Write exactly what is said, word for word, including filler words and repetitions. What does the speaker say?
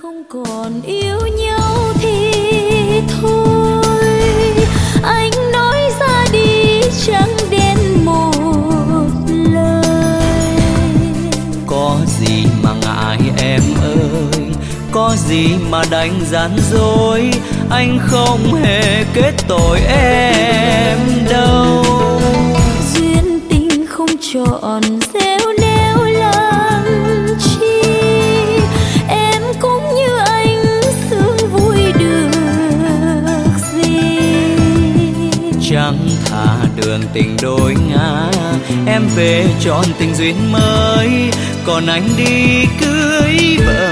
không còn yêu nhau thì thôi, anh nói ra đi chẳng đến một lời. Có gì mà ngại em ơi, có gì mà đánh gian dối, anh không hề kết tội em đâu. Duyên tình không chọn gieo neo làm chi, em cũng như anh sướng vui được gì. Chẳng thà đường tình đôi ngả, em về chọn tình duyên mới, còn anh đi cưới vợ